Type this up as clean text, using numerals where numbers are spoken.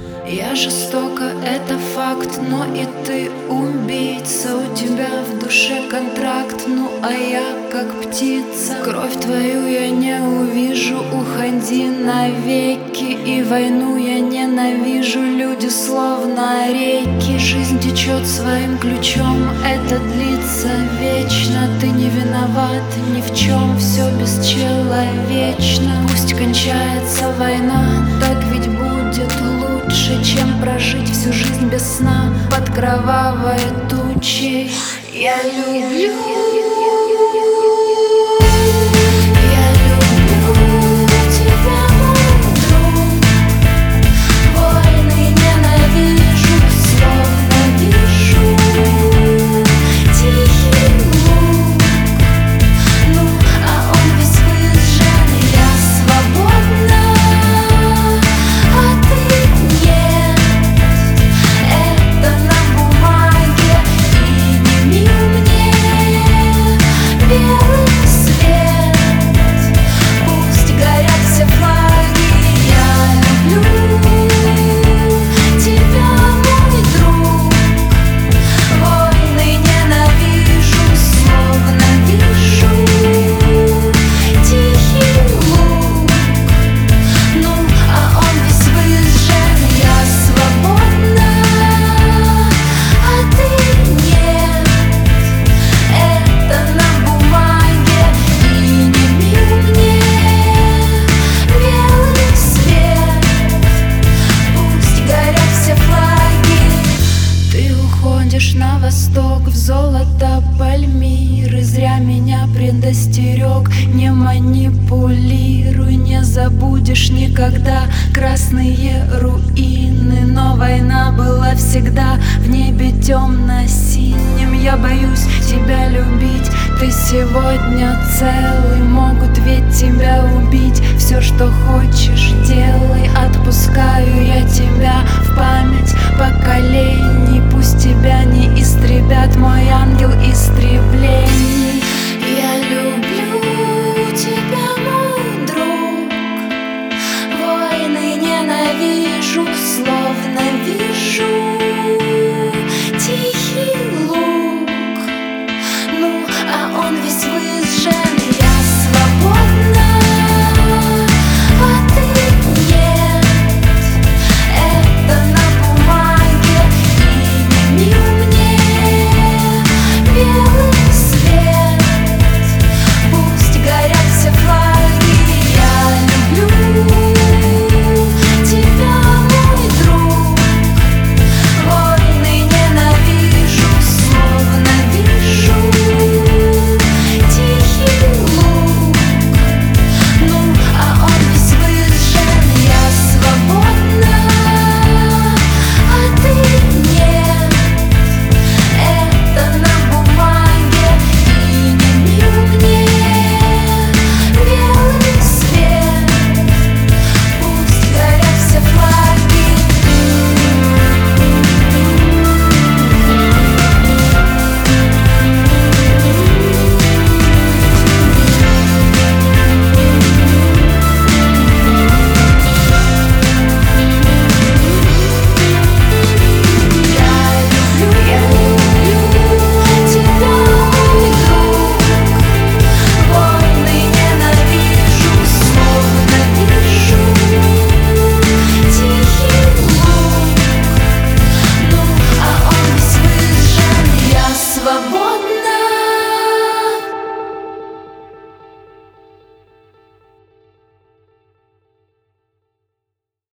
Я жестока, это факт, но и ты убийца. У тебя в душе контракт, ну а я как птица. Кровь твою я не увижу, уходи навеки. И войну я ненавижу, люди словно реки. Жизнь течет своим ключом, это длится вечно. Ты не виноват ни в чем, все бесчеловечно. Пусть кончается война, так ведь будет лучше, чем прожить всю жизнь без сна под кровавой тучей. Я люблю. На восток, в золото Пальмиры. Зря меня предостерег, не манипулируй. Не забудешь никогда красные руины. Но война была всегда в небе темно-синим. Я боюсь тебя любить, ты сегодня целый. Могут ведь тебя убить, все, что хочешь, делай. Отпускай